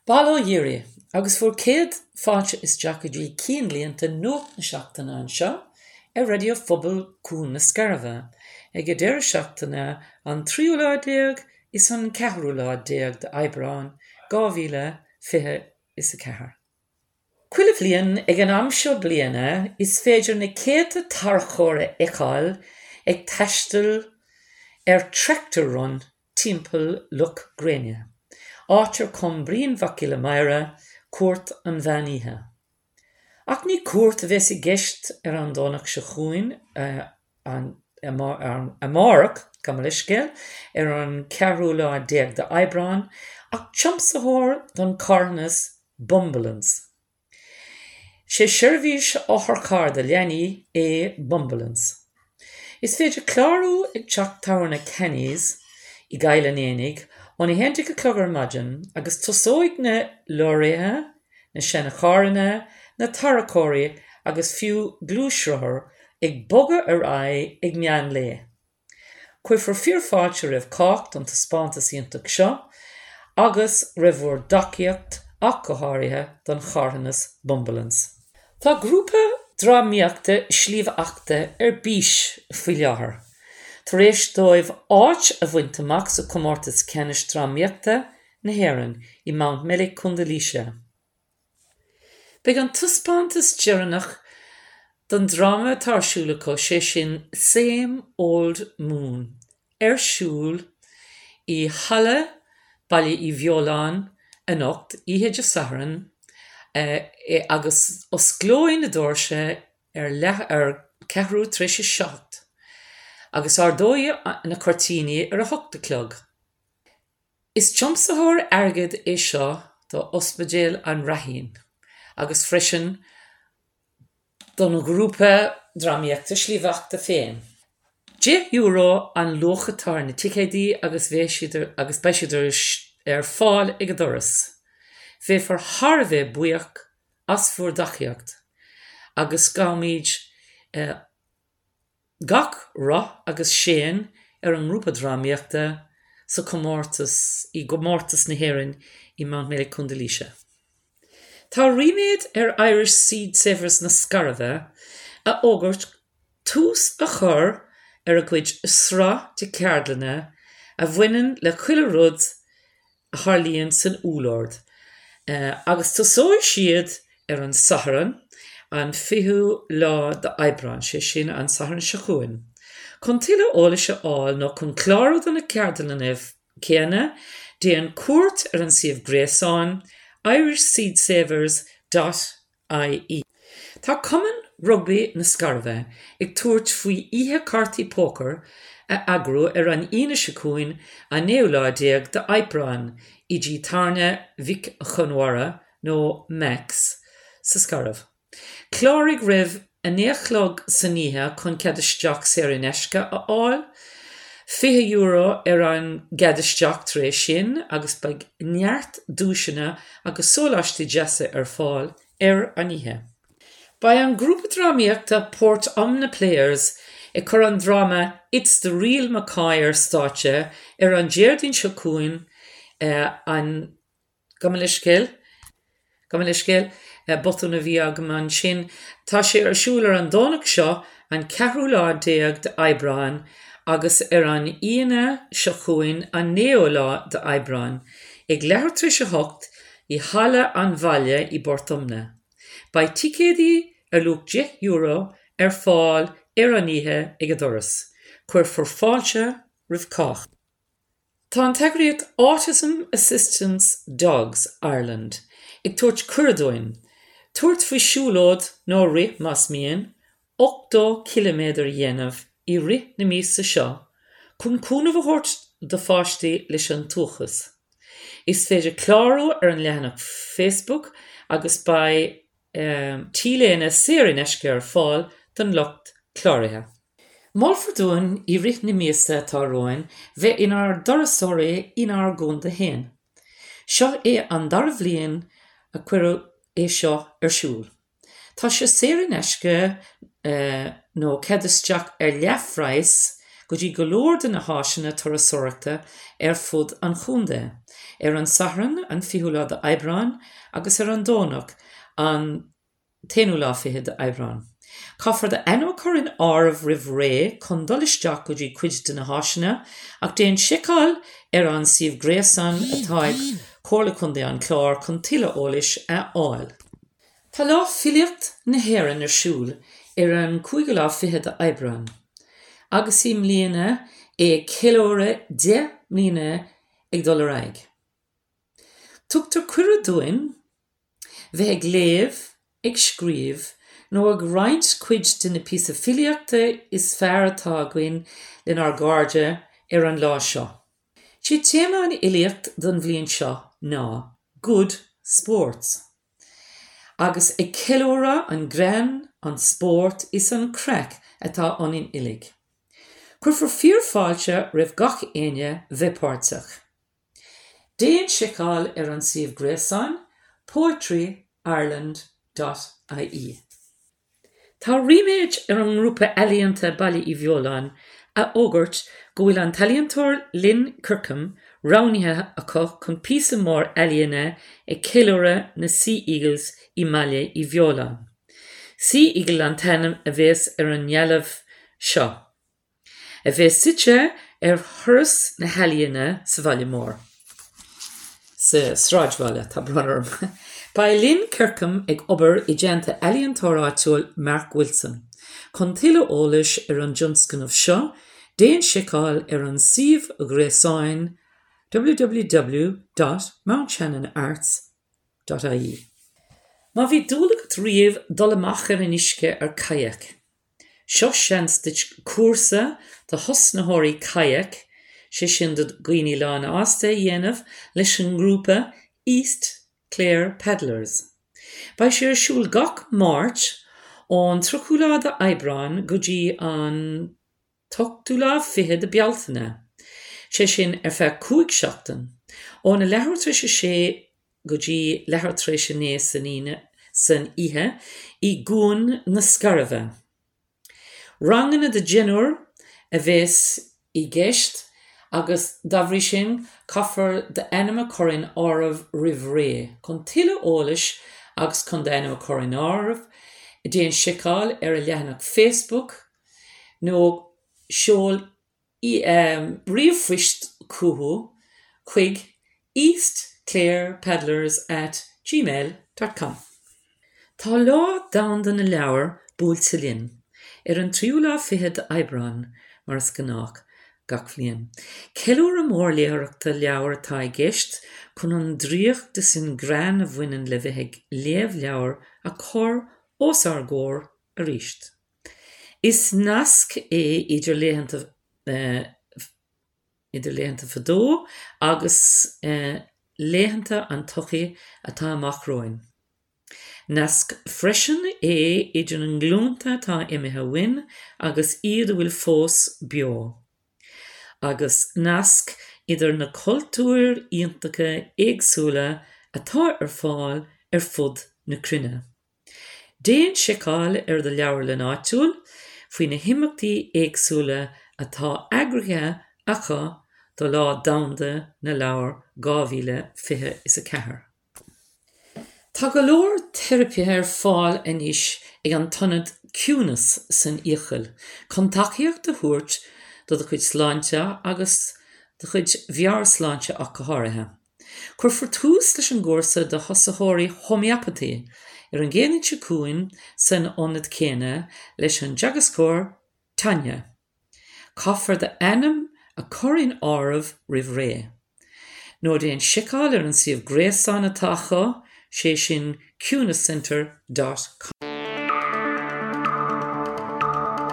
Balo Yiri, agus for céad fáilte is Jack dí cín líonta nó na seachtaine anseo, radio phobal cún na scarabha. Ag deir seachtaine an tríúládéag is an ceathrúládéag de Aibreán, 2024. Cuilimh líon ag an amseo bliana is féidir na céadta tarchóra icail ag teistil tractor run timpeall Loch Gréine. Áitir Combrín Vacila Maira, cuairt an bhainíthe. Ach ní cuairt a bheits i gceist an dónach se chuain an amárach, Gamaliscéal, an ceathrúládéag de Aibreán, ach tiomsathóir don Carnas Bumbleans. Sé seirbhís áthair de leanaí Bumbleans. Is féidir clárú ag teach tána Kennys i gaiile nénig, ón I hénta go clogar maidin, agus tosóig na lóirithe, na senacháranna, na taracóirí agus fiú glúisrothair ag boga ag meán lé. Cuirfar fíorfáilte raibh cácht an taspántas ionach seo, agus raibh daciacht ach go háirithe don Charnas Bumbleans. Tá grúpa drámaíochta slíomhachta bís faoi láthair. Tar éis dóibh áit a bhaint amach sa comórtas ceannis drámaíochta na hÉireann I Mount Melic Chundailíse. Beidh an taspántas deireanach don dráma tarsúlacha sé sin Same Old Moon, siúl I Halle, bailí I Bheoláin, anocht, ihe de Saharan, agus os glóin na dóirse ceathrú tríse seacht, agus ardói na cortíní a hochtaclog. Is tiomsathóir airgid seo do ospidéal an Rahín, agus freisin don na grúpa drámaíochta slíomhachta féin. €10 an lochatar na ticéidí agus béisidir fáil ag doras. Bhé for Harbheith buíoch as fuair dachiacht, agus gáimid gach rá agus séan an grúpa drámaíochta sa comórtas I gomórtas na hÉireann I Mount Melic Chundailíse. Tá riméid Irish Seed Savers na scarabha a ógurt tús a chur a gcuid srá de ceardlanna a bhaineann le chuile rud a tharlaíonn san úlord. Agus tosóir siad an Saharan an 20 de Aibreán sé sin an Saharan se chuain. Chun tuile eolais áil nó chun clárú don na ceardlanna céanna déan cuairt an siomh gréasáin irishseedsavers.ie. Tá cumann rugbaí na scarabha ag tuairt faoi ihe cartaí pócar a agrú an ine se chuain a néoládéag de Aibreán I dtí tarna Vic Chunmhara nó Max sa scarabh. Chláirigh raibh a néachlog san nithe chun ceadisteach séirinesca a áil, €20 an geadisteach tar éis sin agus beag neart dúiseanna agus sóláistí deasa fáil an nithe. Ba an grúpa drámaíochta Port Omna Players I chur an drama It's the Real Mackay státe an déirdín seo cuain an Gamaliscéal botúna bhí agam an sin tá sé siúlar an dónach seo an ceathrúládéag de Aibreán agus an íana seo chuain an néolá de Aibreán ag leabhar tríse hocht I Halle an Bhaile I Bortomna. Ba ticéidí luach €10 fáil an nithe ag doras, chuir for fáilte rih cách. Tá an teagraíocht Autism Assistance Dogs Ireland ag tuairt cuireadóin, tuairt faoi siúlód nó rith más mian 8 km dhéanamh I rith na míosa seo, chun cúnamh a thabhairt do pháistí leis an tuachas. Is féidir clárú an leanach Facebook agus ba tíléana séirinesca fáil don lucht chláirithe. Mal fordoin I rith na míosa tá roin bheith inar dorasóirí inar gúnda héin. Seo an dar bhliain a cuireadh seo siúl. Tá sé séirinesca nó ceadisteach leathphrais go dtí go leor de na háisina turasóireachta fud an chúnda. an Sahran an fiúla de Eibreán agus an Dónach an téanúla fihe de Eibreán. Caithfar de enó churin árbh rih ré chun dolisteach go dtí cuid de na háisina ach déan sicáil an siomh gréasan atá ag chomhla chun an chlár chun tuilleadh eolais a áil. Tá lá filiocht na hÉireann siúl an 5 de Eibreán. Agus í mbliana céilóra 10 mbliana ag dul ar aghaidh. Tugtar cuireadh dúin bheith ag léamh ag scríomh nó ag roinnt cuid de na píosa filiochta is fearr atá againn lena ar gáirde an lá seo. Si téama an ilíocht don bhliain seo ná good sports. Agus ag ceilóra an ghrean an sport is an creic atá ionainn uilig. Cuirfar fíorfáilte rih gach aine bheithpáirteach. Déan sicáil an siomh gréasáin poetryireland.ie. Tá riméid an grúpa ealaíonta baile I bheoláin a ógurt go bhfuil an taliontóir Lynn Kirkham ránithe acu chun píosa mór ealaíonna ag ceilóra na Sea Eagles I Mbaile I bheoláin. Sea Eagle an tanam a bhés an ngealamh seo. A bheith site thuras na healaíonna sa bhaile mór. Sa sráidbhaile tá brunarm. Ba Lynn Kirkham ag obair I déanta ealaíontóireáitiúil Mark Wilson. Chun tuilleadh eolais an Johnsconmh seo, déan sicáil an siomh gréasáin www.mountshannonarts.ie. Má bhí dúlagat riamh dul amach an uisce ar kayak. Seo seanstit cuasa de hosnathirí kayak sé sin de Guine Lána ásta dhéanamh leis an grúpa East Clare Paddlers. Ba sé ar siúl gach Máirt ón trúchúla de Eibreán go dtí an 20 de bealtaine. Sé sin ar feadh 5 seachtain. Ó na lehartréise sé go dtí lehartréise néas san ihe I gún na scarabha. Rangana de Genúr a bhés I gceist agus dabhrí sin caithfar de enama corin árbh rih ré chun tuilleadh eolais agus chun de enama corin árbh déan sicáil a leathanach Facebook nó seol riamhphoist cúthú chuig eastclarepaddlers@gmail.com. Tá lá damhanda na leabhar búilte linn an 3 de Eibreán mar scanách gach bhliain. Ceilúra mór léireachta leabhar atá ag gceist chun an dríoch de sin ghrean a bhaineann le bheith ag léamh leabhar a chur os ar gcóir a ríist. Is nasc idir léhananta fadó agus léhananta an tochaí atá amach roin. Nasc freisin idir an glúnta tá imithe uin agus iad a bhfuil fós beo. Agus nasc idir na cultúir iontacha éagsúla atá ar fáil ar fud na cruinne. Déan sicáil de leabhar le náitiúil faoi na himeachtaí éagsúla atá agraithe acha do lá damhanda na leabhar 2024. Tá go leor teiripí ar fáil anois ag an tonad ciúnas san íochail, chun tacaíocht de thuairt do chuid sláinte agus do chuid bhear sláinte ach go háirithe. Cuirfar tús leis an gcomharsa de thosathóirí homeopatí an ggéanann se cúin san ionad céine leis an deagascóir Tanya. Caithfar de enam a corin árbh rih ré. Nó déan sicáil an siomh gréasáin atá sé sin cúnascenter.com.